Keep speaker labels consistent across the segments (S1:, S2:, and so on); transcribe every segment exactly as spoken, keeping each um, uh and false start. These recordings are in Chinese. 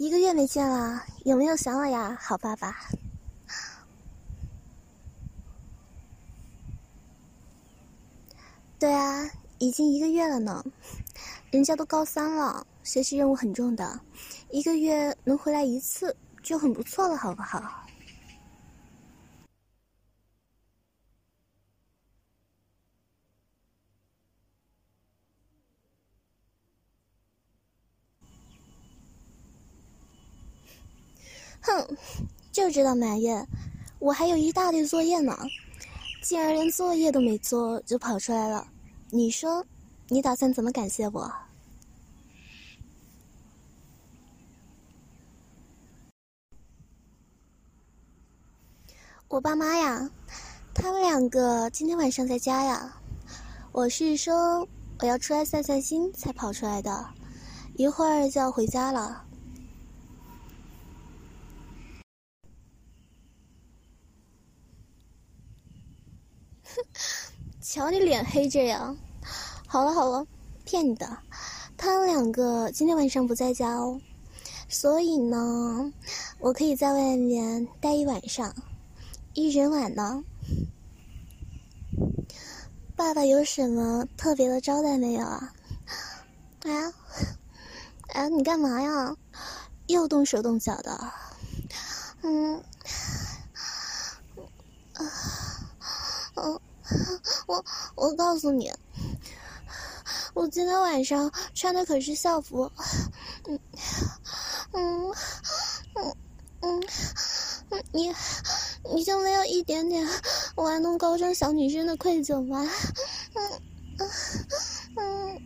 S1: 一个月没见了，有没有想我呀，好爸爸？对啊，已经一个月了呢，人家都高三了，学习任务很重的，一个月能回来一次就很不错了，好不好？哼，就知道埋怨，我还有一大堆作业呢，竟然连作业都没做就跑出来了，你说，你打算怎么感谢我？我爸妈呀，他们两个今天晚上在家呀，我是说我要出来散散心才跑出来的，一会儿就要回家了。瞧你脸黑这样，好了好了，骗你的，他们两个今天晚上不在家哦，所以呢，我可以在外面待一晚上，一整晚呢。爸爸有什么特别的招待没有啊？啊，啊，你干嘛呀？又动手动脚的。嗯，啊，嗯，我我告诉你，我今天晚上穿的可是校服。嗯嗯嗯嗯嗯，你你就没有一点点玩弄高中小女生的愧疚吗？嗯嗯嗯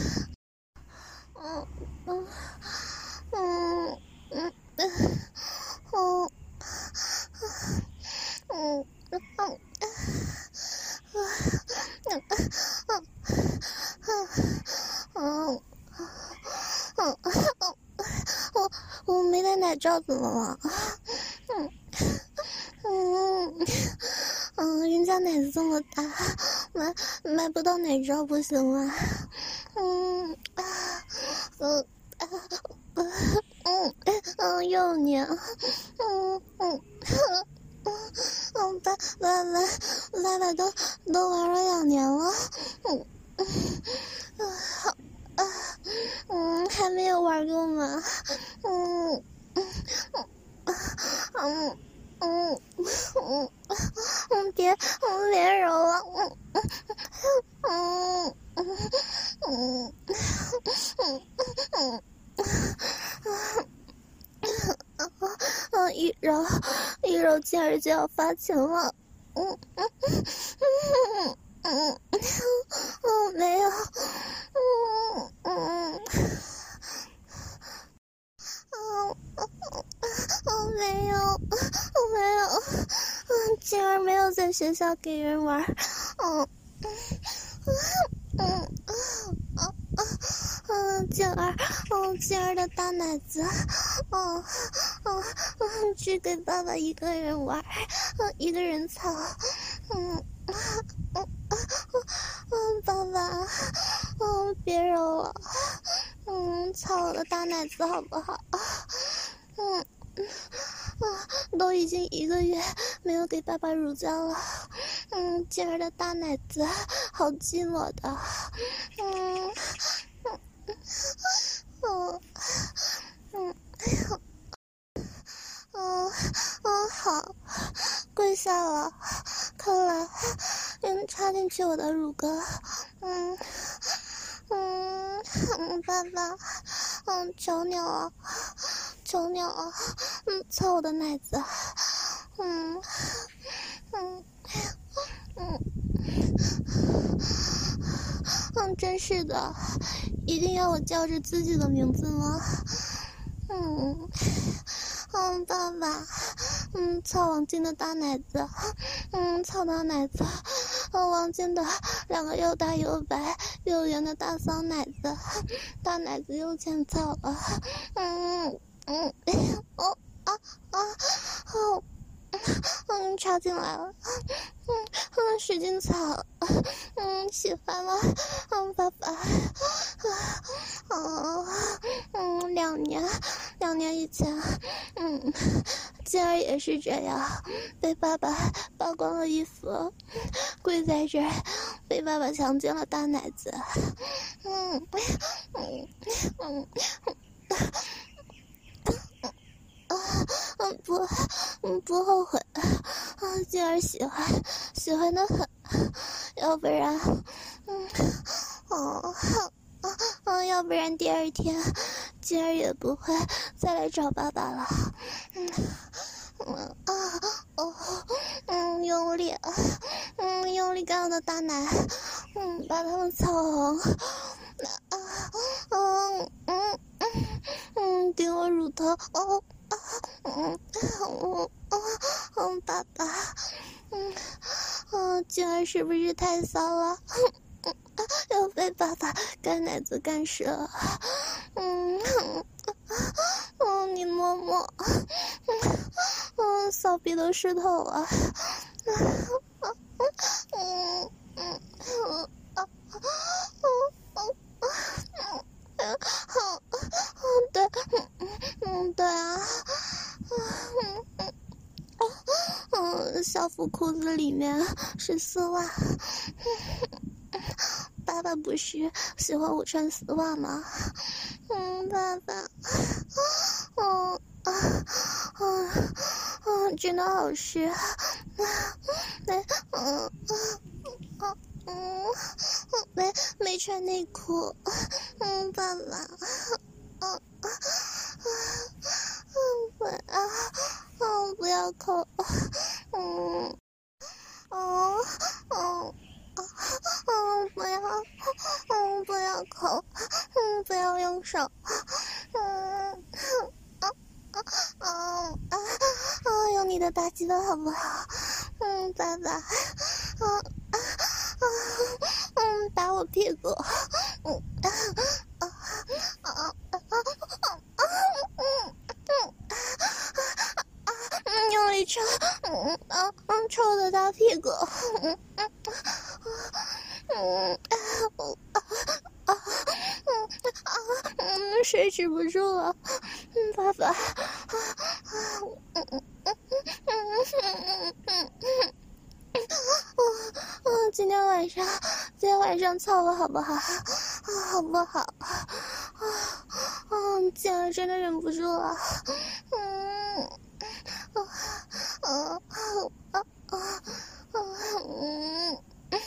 S1: 嗯嗯嗯嗯嗯嗯嗯嗯嗯，我我没带奶罩怎么了？嗯嗯嗯，人家奶子这么大，买买不到奶罩不行吗？嗯啊嗯啊嗯嗯又你嗯嗯嗯爸爸爸爸爸都都玩了两年了，嗯嗯好啊嗯还没有玩够吗？嗯嗯嗯嗯嗯嗯别嗯别揉了，嗯嗯嗯嗯嗯嗯嗯一揉一揉劲儿就要发情了，嗯嗯嗯嗯嗯没有，嗯嗯嗯嗯没有，没有，嗯劲儿没有在学校给人玩，嗯嗯嗯嗯嗯劲儿，嗯劲儿的大奶子，嗯嗯嗯只给爸爸一个人玩，嗯一个人操，嗯嗯嗯爸爸，嗯别揉了，嗯操我的大奶子好不好？嗯嗯都已经一个月没有给爸爸乳胶了，嗯劲儿的大奶子好寂寞的，嗯嗯嗯嗯嗯嗯好，跪下了，看来嗯插进去我的乳沟，嗯嗯嗯爸爸，嗯求你了，求你了，嗯操我的奶子，嗯嗯嗯嗯真是的，一定要我叫着自己的名字吗？嗯嗯爸爸，嗯操王静的大奶子，嗯操大奶子，嗯王静的两个又大又白又圆的大骚奶子，大奶子又欠操了，嗯嗯哦啊啊哦嗯插进来了，嗯嗯使劲操，嗯喜欢吗？嗯爸爸，啊嗯嗯两年两两年以前，嗯，静儿也是这样，被爸爸扒光了衣服，跪在这儿，被爸爸强奸了大奶子。嗯嗯嗯嗯，不，嗯不后悔。啊，静儿喜欢，喜欢的很，要不然，嗯，哦。嗯，要不然第二天，静儿也不会再来找爸爸了。嗯，嗯啊哦，嗯，用力，嗯，用力干我的大奶，嗯，把它们操红。啊，嗯嗯嗯嗯，顶我乳头，哦，啊，嗯嗯嗯嗯，爸爸，嗯嗯，静儿是不是太骚了？要被爸爸干奶子干湿了。嗯嗯，你摸摸，嗯，骚逼都湿透了。嗯嗯嗯嗯啊嗯嗯嗯嗯对，嗯对啊，嗯嗯嗯，校服裤子里面是丝袜。爸爸不是喜欢我穿丝袜吗？嗯，爸爸，嗯啊啊啊，真的好湿。没，嗯嗯嗯嗯，没没穿内裤。嗯，爸爸，嗯嗯不啊，嗯不要扣。嗯哦哦。嗯，不要，嗯，不要抠，嗯，不要用手，嗯，啊啊啊啊啊！用你的大鸡巴好不好？嗯，爸爸，啊啊啊！嗯，打我屁股，嗯啊啊啊啊啊啊！嗯嗯啊嗯，用力抽，嗯啊嗯，抽我的大屁股，嗯嗯。嗯啊啊啊嗯啊嗯，谁止不住了？嗯，爸爸，啊啊嗯嗯嗯嗯嗯嗯嗯，今天晚上，今天晚上操我好不好？啊，好不好？啊嗯，静儿真的忍不住了。嗯啊啊啊啊啊嗯。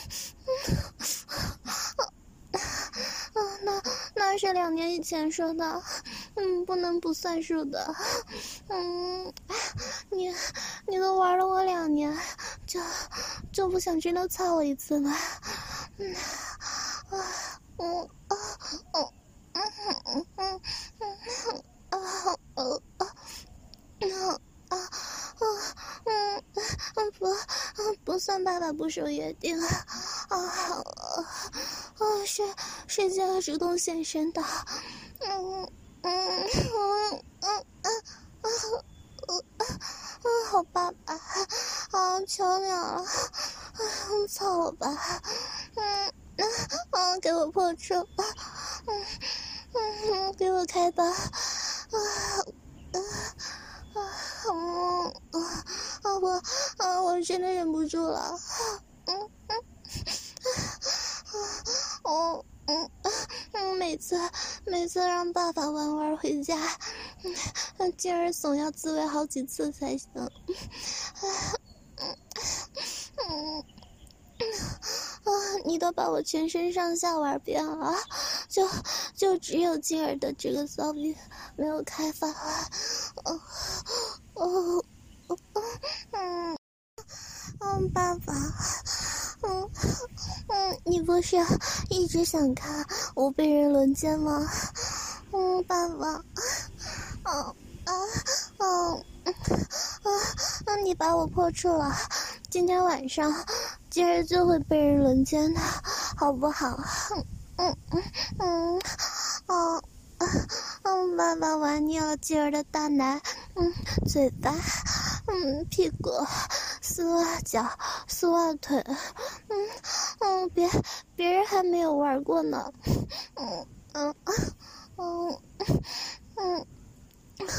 S1: 嗯，那那是两年以前说的，嗯，不能不算数的。嗯，你你都玩了我两年，就就不想真的操我一次吗？嗯啊嗯啊嗯嗯嗯嗯嗯啊啊啊啊啊嗯嗯不嗯不算爸爸不守约定啊啊啊是是静儿主动献身的。嗯嗯嗯嗯嗯嗯嗯，好爸爸，啊，求你了，嗯，操我吧，嗯嗯，给我破处，嗯嗯，给我开吧，啊啊啊嗯啊我啊我真的忍不住了，嗯嗯啊哦嗯嗯，每次每次让爸爸玩玩回家，嗯，静儿总要自慰好几次才行。嗯嗯嗯啊，你都把我全身上下玩遍了，就就只有静儿的这个骚逼没有开发。哦哦哦嗯嗯，爸爸，嗯嗯，你不是一直想看我被人轮奸吗？嗯，爸爸，哦啊哦啊，那你把我破处了，今天晚上今儿就会被人轮奸的，好不好？嗯嗯嗯哦。嗯，爸爸玩腻了静儿的大奶，嗯，嘴巴，嗯，屁股，丝袜脚，丝袜腿，嗯嗯，别别人还没有玩过呢，嗯嗯嗯嗯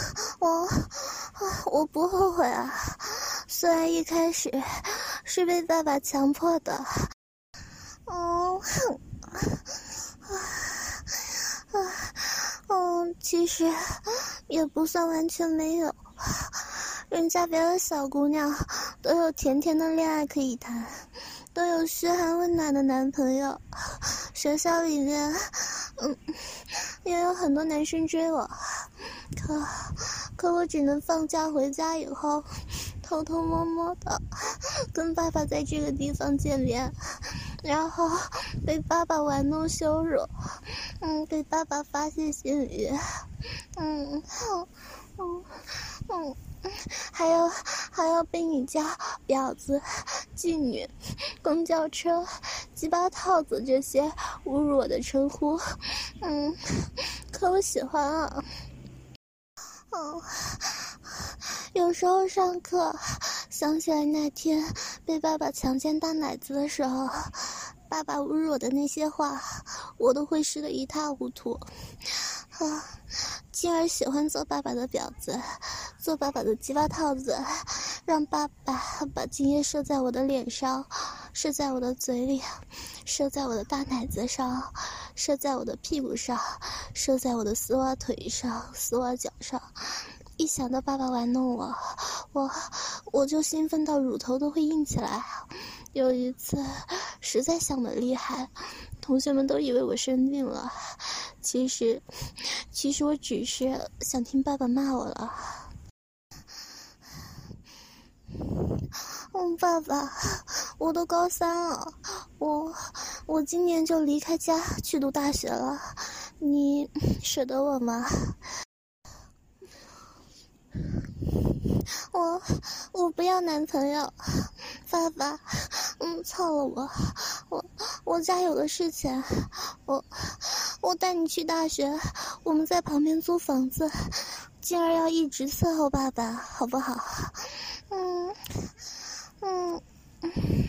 S1: 我我不后悔啊，虽然一开始是被爸爸强迫的。哦，嗯，其实也不算完全没有，人家别的小姑娘都有甜甜的恋爱可以谈，都有嘘寒问暖的男朋友，学校里面，嗯，也有很多男生追我，可可我只能放假回家以后，偷偷摸摸的跟爸爸在这个地方见面，然后被爸爸玩弄羞辱，嗯，给爸爸发泄性欲，嗯，嗯嗯，还有还要被你家婊子、妓女、公交车、鸡巴套子这些侮辱我的称呼，嗯，可我喜欢啊。哦，有时候上课想起来那天被爸爸强奸大奶子的时候，爸爸侮辱我的那些话，我都会湿得一塌糊涂。啊，进而喜欢做爸爸的婊子，做爸爸的鸡巴套子，让爸爸把精液射在我的脸上，射在我的嘴里，射在我的大奶子上，射在我的屁股上，射在我的丝袜腿上、丝袜脚上。一想到爸爸玩弄我，我我就兴奋到乳头都会硬起来。有一次实在想得厉害，同学们都以为我生病了，其实其实我只是想听爸爸骂我了。嗯，爸爸，我都高三了，我我今年就离开家去读大学了，你舍得我吗？我我不要男朋友，爸爸，嗯，操了我，我我家有个事情，我我带你去大学，我们在旁边租房子，进而要一直伺候爸爸，好不好？嗯嗯嗯，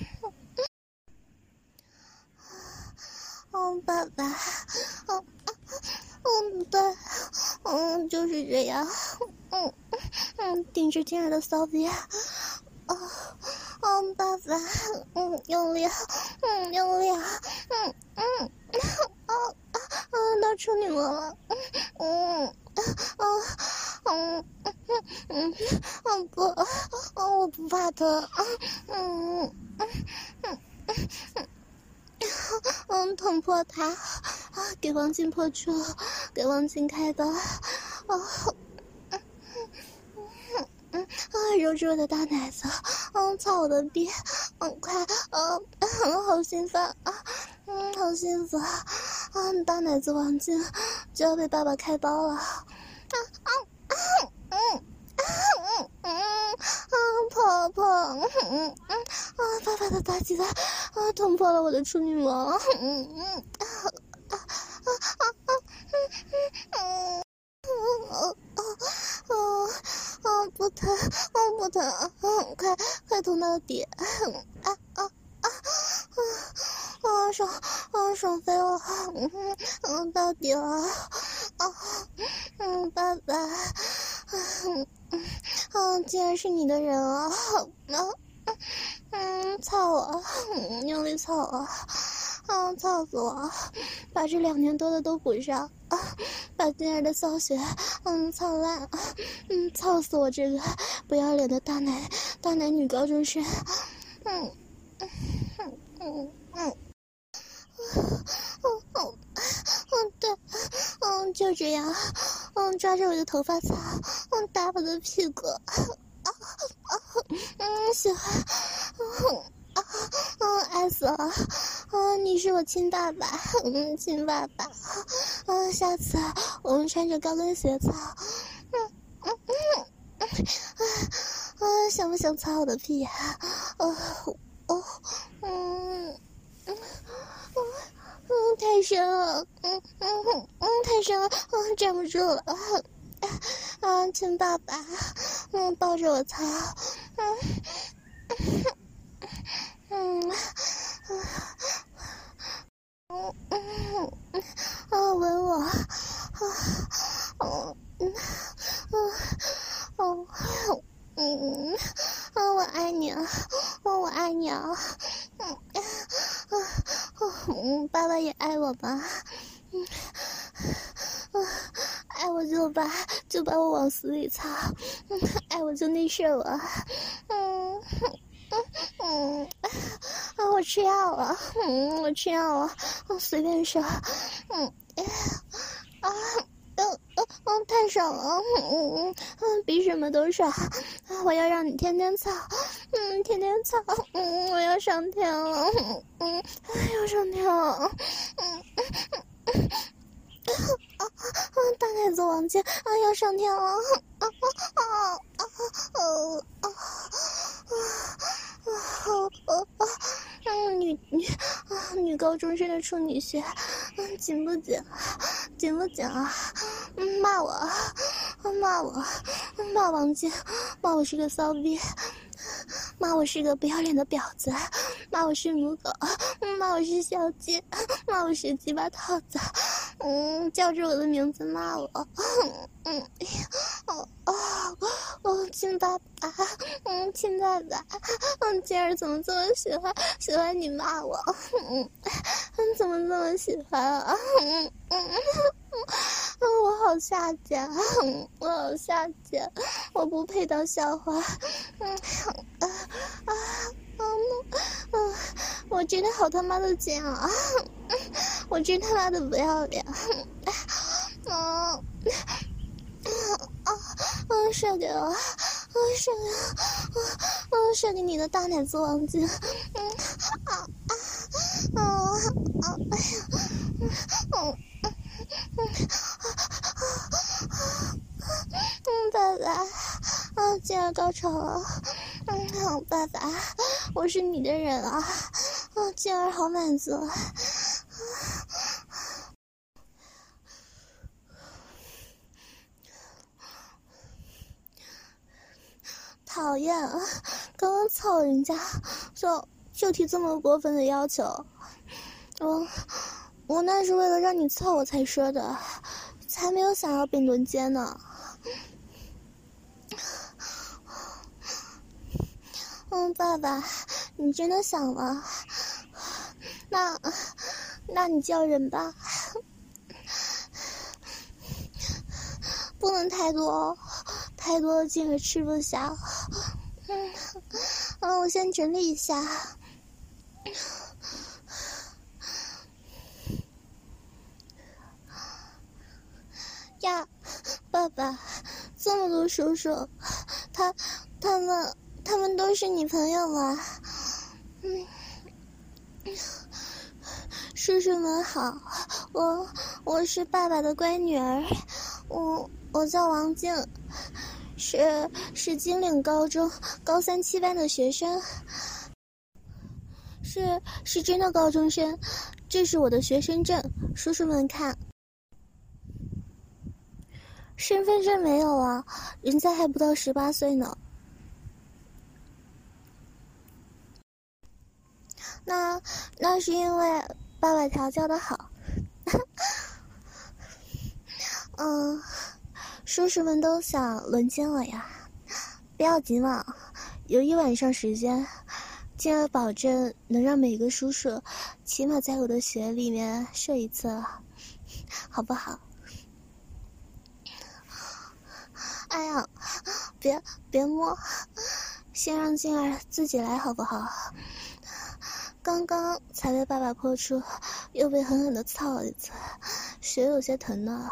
S1: 哦，爸爸，哦嗯，对，嗯，就是这样，嗯嗯，顶着劲儿的骚逼，哦哦，爸爸，嗯，用力，嗯，用力，嗯嗯，哦啊，到处女膜了，嗯嗯嗯嗯嗯嗯不，哦，我不怕疼，嗯嗯嗯嗯。嗯，捅破它，啊，给王静破处，给王静开刀，哦，嗯嗯嗯啊，揉住我的大奶子，嗯，操我的逼，嗯，快，嗯，嗯，好兴奋啊，嗯，好幸福啊，大奶子王静就要被爸爸开刀了，啊啊啊嗯。嗯嗯啊，婆婆，嗯嗯啊，爸爸的大鸡巴啊，捅破了我的处女膜，嗯嗯啊啊啊啊啊嗯嗯嗯嗯嗯不疼，嗯不疼，嗯快快捅到底，啊啊啊啊啊爽啊爽飞了，嗯嗯到底了，啊嗯爸爸，嗯。嗯，竟然是你的人啊！嗯嗯，操我，嗯，用力操我，嗯，操死我，把这两年多的都补上，啊，把今儿的骚血，嗯，操烂，嗯，操死我这个不要脸的大奶大奶女高中生，嗯嗯嗯嗯嗯嗯嗯，对，嗯，就这样，嗯，抓着我的头发擦，嗯，打我的屁股。嗯，喜欢，嗯啊，嗯，爱死了，嗯，你是我亲爸爸，嗯，亲爸爸，嗯，下次我们穿着高跟鞋操，嗯嗯嗯嗯，啊，想不想操我的屁呀？哦哦，嗯嗯嗯嗯，太深了，嗯嗯嗯，太深了，嗯，站不住了。啊，亲爸爸，嗯，抱着我操，嗯，嗯，嗯嗯嗯，啊，吻我，啊，嗯嗯嗯我吧。嗯，嗯，爱我就把就把我往死里操，嗯，爱我就内射我，嗯嗯嗯，啊，我吃药了，嗯，我吃药了，我随便射，嗯，啊。嗯嗯嗯，太爽了，嗯嗯嗯，比什么都爽，啊！我要让你天天操，嗯，天天操，嗯，我要上天了，嗯嗯，要上天了，嗯嗯嗯啊啊！大奶子王健啊，要上天了，啊啊啊啊啊啊啊啊！嗯，女女啊，女高中生的处女穴，嗯，紧不紧？紧不紧啊？嗯，骂我，骂我，骂王健，骂我是个骚逼，骂我是个不要脸的婊子，骂我是母狗，骂我是小鸡，骂我是鸡巴套子，嗯，叫着我的名字骂我，嗯，哦哦哦，亲爸爸，嗯，亲爸爸，嗯，今儿怎么这么喜欢喜欢你骂我，嗯，嗯，怎么这么喜欢啊，嗯嗯嗯，我好下贱，我好下贱，我不配当笑话，嗯啊啊嗯嗯，我真的好他妈的贱啊，我真他妈的不要脸，嗯啊啊，射给我，啊射给我，啊射给你的大奶子王子，嗯啊啊啊啊，哎呀，嗯嗯嗯嗯，爸爸，啊，今儿高潮了，嗯，好，爸爸，我是你的人啊，啊，今儿好满足，啊，讨厌啊，刚刚操人家，就就提这么过分的要求，我我那是为了让你操我才说的，才没有想要被轮奸呢。嗯，爸爸，你真的想了？那，那你叫人吧，不能太多，太多了进而吃不下。嗯，嗯，我先整理一下。呀，爸爸，这么多叔叔，他，他们。他们都是你朋友吗？嗯，叔叔们好，我我是爸爸的乖女儿，我我叫王静，是是金岭高中高三七班的学生，是是真的高中生，这是我的学生证，叔叔们看。身份证没有啊，人家还不到十八岁呢。那那是因为爸爸调教的好，嗯，叔叔们都想轮奸我呀，不要急嘛，有一晚上时间，进而保证能让每个叔叔起码在我的血里面射一次，好不好？哎呀，别别摸，先让静儿自己来好不好？刚刚才被爸爸泼出，又被狠狠的操了一次，血有些疼呢。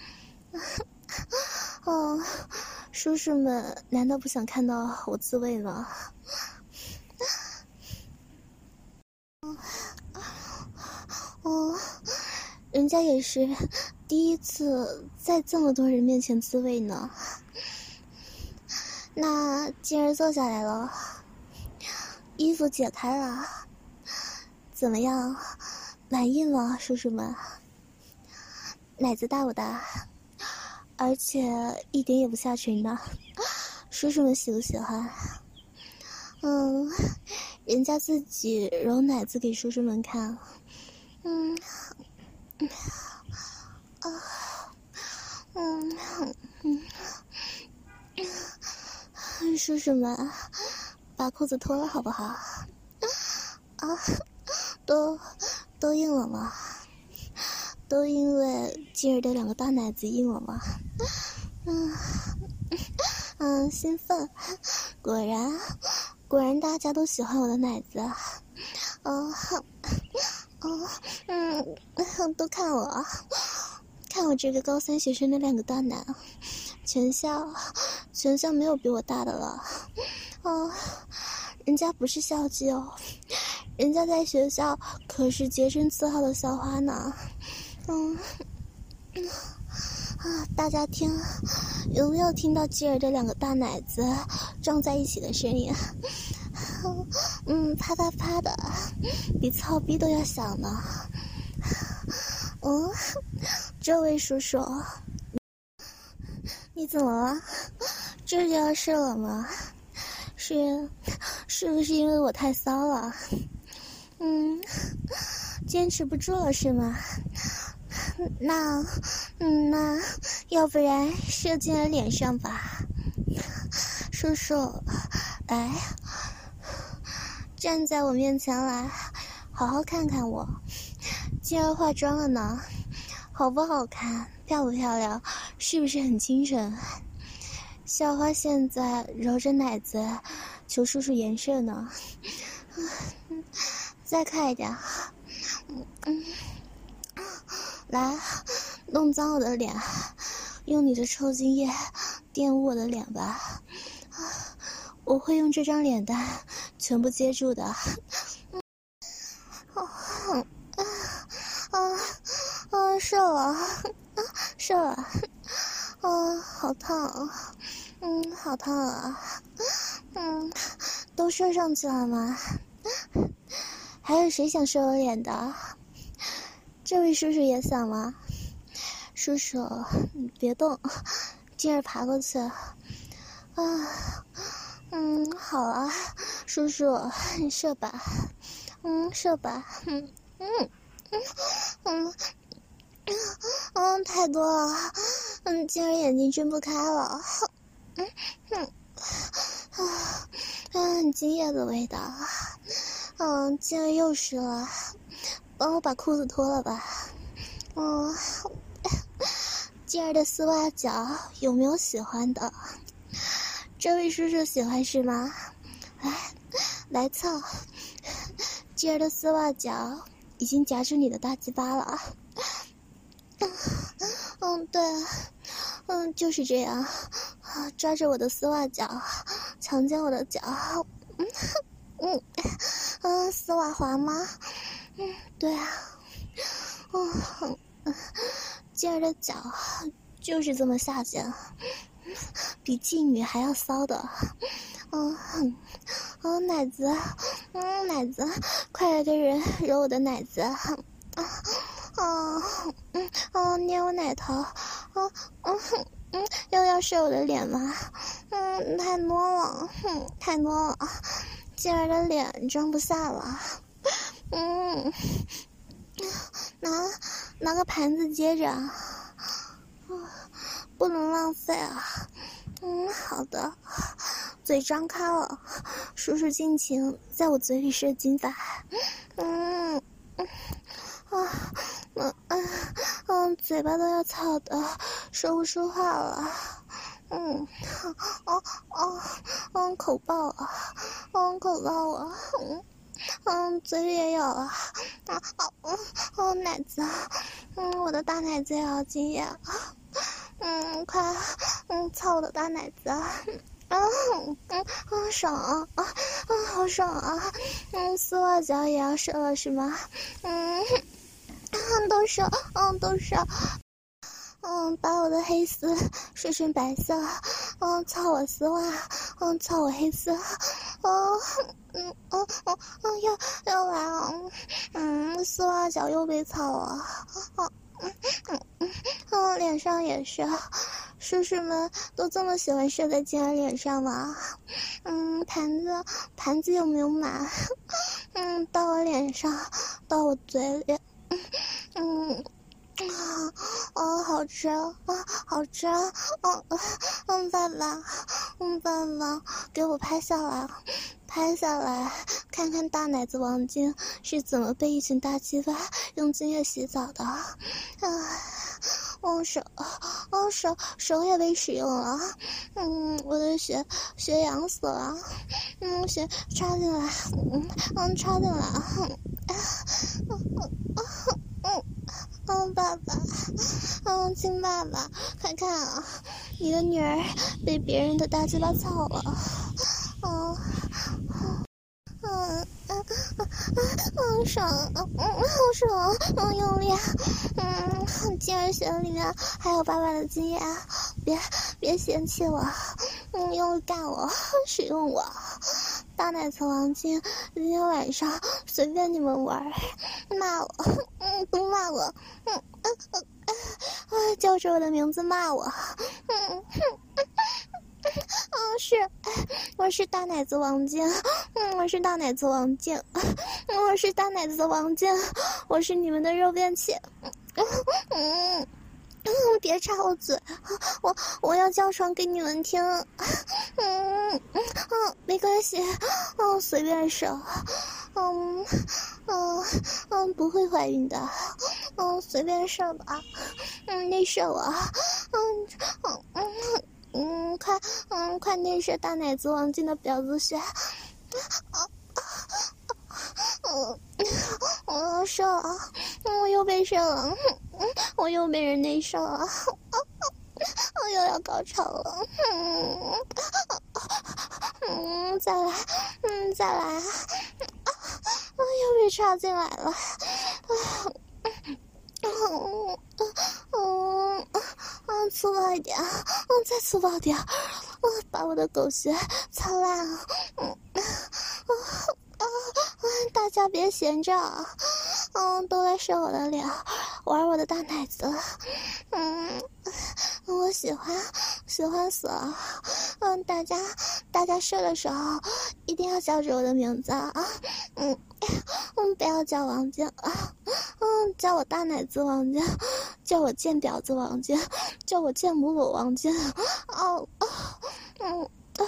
S1: 哦，叔叔们难道不想看到我自慰吗？哦，人家也是第一次在这么多人面前自慰呢。那今儿坐下来了，衣服解开了。怎么样，满意吗，叔叔们？奶子大不大？而且一点也不下垂呢，叔叔们喜不喜欢？嗯，人家自己揉奶子给叔叔们看，嗯，啊，嗯嗯嗯，叔叔们，把裤子脱了好不好？啊，都都硬了吗？ 都因为今儿的两个大奶子硬了吗？嗯嗯，兴奋，果然果然大家都喜欢我的奶子。哦哦嗯，都看我，看我这个高三学生的两个大奶，全校全校没有比我大的了。哦，人家不是校鸡哦，人家在学校可是洁身自好的校花呢。嗯啊，大家听，有没有听到继儿的两个大奶子撞在一起的声音？嗯，啪嗒啪的，比操逼都要响呢。嗯，这位叔叔，你怎么了？这就要射了吗？是，是不是因为我太骚了？嗯，坚持不住了是吗？那，嗯，那要不然射进了脸上吧，叔叔，来，站在我面前来，好好看看我。今儿化妆了呢，好不好看？漂不漂亮？是不是很清纯？校花现在揉着奶子，求叔叔颜射呢。再看一点，嗯嗯。来，弄脏我的脸，用你的抽精液玷污我的脸吧，我会用这张脸蛋全部接住的。啊啊啊啊！射了，射了，啊，好烫，嗯，好烫啊，嗯，都射上去了吗？还有谁想射我脸的？这位叔叔也想吗？叔叔，你别动，今儿爬过去。啊，嗯，好啊，叔叔，你射吧，嗯，射吧，嗯嗯嗯嗯嗯，太多了，嗯，今儿眼睛睁不开了，嗯嗯啊，嗯，精液的味道，嗯，今儿又湿了。帮我把裤子脱了吧。嗯，今儿的丝袜脚有没有喜欢的？这位叔叔喜欢是吗？来，来凑。今儿的丝袜脚已经夹住你的大鸡巴了。嗯，对，嗯，就是这样，抓着我的丝袜脚，强奸我的脚。嗯嗯嗯，丝袜滑吗？嗯，对啊。嗯，今儿的脚就是这么下贱，比妓女还要骚的。嗯嗯，奶子，嗯，奶子，快来个人揉我的奶子。啊啊嗯啊，捏我奶头。嗯嗯嗯，又要射我的脸吗？嗯，太多了，嗯，太多了，今儿的脸装不下了。嗯。拿拿个盘子接着，嗯，不能浪费啊。嗯，好的，嘴张开了，叔叔尽情在我嘴里射精吧。嗯嗯啊嗯嗯嗯，嘴巴都要操的说不出话了。嗯哦哦嗯，口爆了，嗯，口爆了。嗯嗯，嘴里也有了，啊啊嗯哦，奶子，嗯，我的大奶子也要经验，嗯，快，嗯，操我的大奶子，嗯嗯嗯，爽啊，啊，嗯，好爽啊，嗯，丝袜脚也要射了是吗？嗯，都射，嗯，都射。嗯，把我的黑丝射成白色，嗯，操我丝袜，嗯，操我黑丝，哦，嗯，嗯，嗯，嗯，又又来了，嗯，丝袜脚又被操了，哦，嗯，嗯，嗯，嗯，脸上也是，叔叔们都这么喜欢射在静儿脸上吗？嗯，盘子，盘子有没有满？嗯，到我脸上，到我嘴里，嗯。啊，哦，好吃啊，好吃啊，嗯嗯，爸爸，嗯，爸爸，给我拍下来， 拍下来，看看大奶子王晶是怎么被一群大鸡巴用精液洗澡的。啊，我手，我手手也被使用了。嗯，我的血血痒死了。嗯，血插进来，嗯嗯，插进来。嗯嗯嗯嗯，爸爸，嗯，亲爸爸，快看啊，你的女儿被别人的大鸡巴操了。嗯嗯嗯嗯，爽，嗯好爽，嗯用力，嗯，精儿血里面还有爸爸的精液，别别嫌弃我，嗯，用力干我，使用我。大奶子王晶，今天晚上随便你们玩，骂我，嗯，都骂我，嗯嗯嗯嗯，叫着我的名字骂我，嗯哼。哦，是，我是大奶子王晶，嗯，我是大奶子王晶，我是大奶子王晶，我是你们的肉便器，嗯嗯。嗯，别插我嘴，我我要叫床给你们听。嗯嗯嗯，没关系，嗯，随便射，嗯嗯嗯，不会怀孕的，嗯，随便射吧，嗯，内射我，嗯嗯嗯嗯，快嗯快内射大奶子王晶的婊子血，啊啊嗯，我要射了，我又被射了，嗯，我又被人内射了，我又要高潮了，嗯，嗯，再来，嗯，再来，啊，又被插进来了，嗯嗯嗯，粗暴一点，嗯，再粗暴点，嗯，把我的狗血擦烂了，嗯，啊啊，大家别闲着，嗯，都来射我的脸，玩我的大奶子，嗯，我喜欢，喜欢死了，嗯，大家，大家射的时候一定要叫着我的名字啊，嗯，嗯，不要叫王晶啊，嗯，叫我大奶子王晶，叫我贱婊子王晶，叫我贱母母王晶，哦，嗯，啊，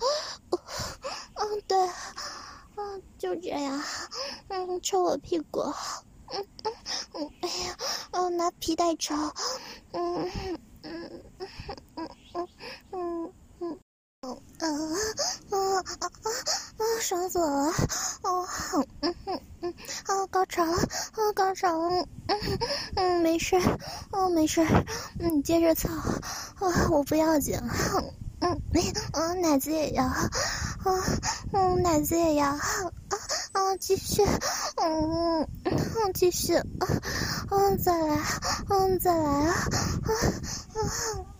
S1: 嗯，对。嗯，就这样，嗯，抽我屁股，嗯嗯嗯，哎呀，嗯，拿皮带抽，嗯嗯嗯嗯嗯嗯嗯嗯嗯嗯啊啊啊，爽死我了，哦，嗯嗯嗯，啊，高潮了，啊，高潮了，嗯嗯，没事，哦，没事，嗯，你接着操，啊，我不要紧，嗯嗯，奶子也要，啊嗯，奶子也要，啊啊，继续，嗯嗯，继续，嗯嗯，再来，嗯再来啊啊啊。